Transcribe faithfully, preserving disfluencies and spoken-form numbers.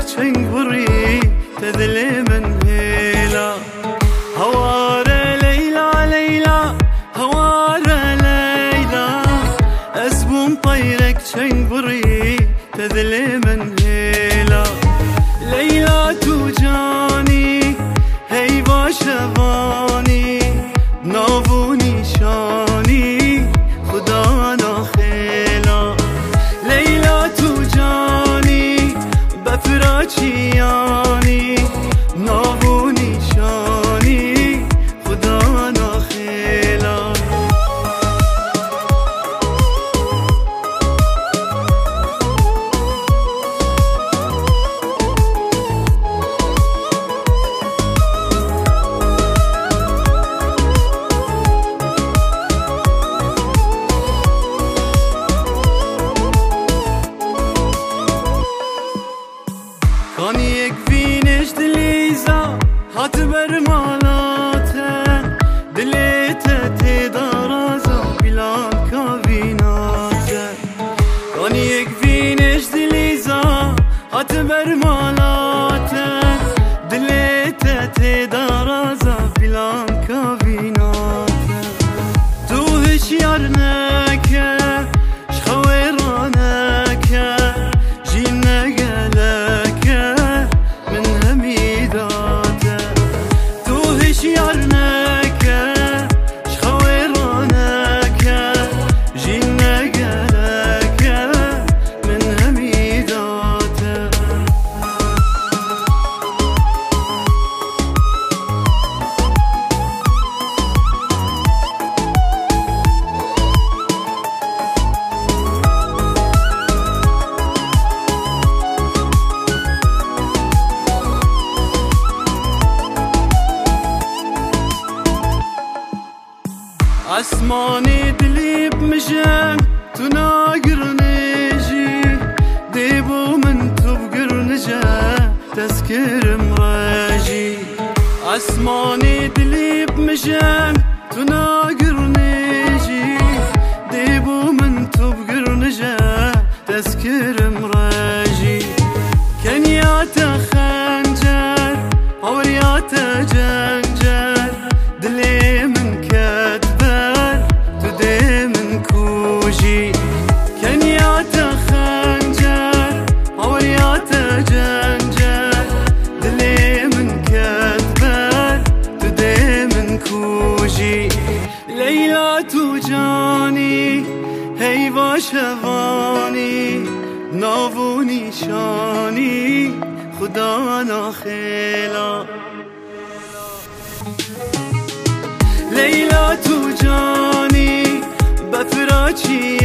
چنگ بری تدلی من هیلا هواره لیلا لیلا هواره لیلا اسبوم طيرك چنگ بری تدلی من هیلا لیلا تو جانی هی باشوانی نابونی شانی خدا ناخیلا لیلا تو جانی بفراچیانی نابونی شانی خدا ناخیلا كان يكفينيش دليزا هات برمالاته دليته تدارازا بلان كافيناته كان يكفينيش دليزا هات برمالاته دليته تدارازا بلان كافيناته تو هش يارنكه شخويرانكه جينك اسماني دلي بمشان تناقر نجي ديبو من تبقر نجا تذكر مراجي اسماني دلي بمشان تناقر نجي ديبو من تبقر نجا تذكر مراجي كان ياتا خنجر او ياتا جنجر دلي من كتبر تدي من كوجي كان ياتا خنجر او ياتا جنجر دلي من كتبر تدي من كوجي ليلى توجاني هي باشواني نابوني شاني خدا ناخيلا لیلا تو جانی بفراچی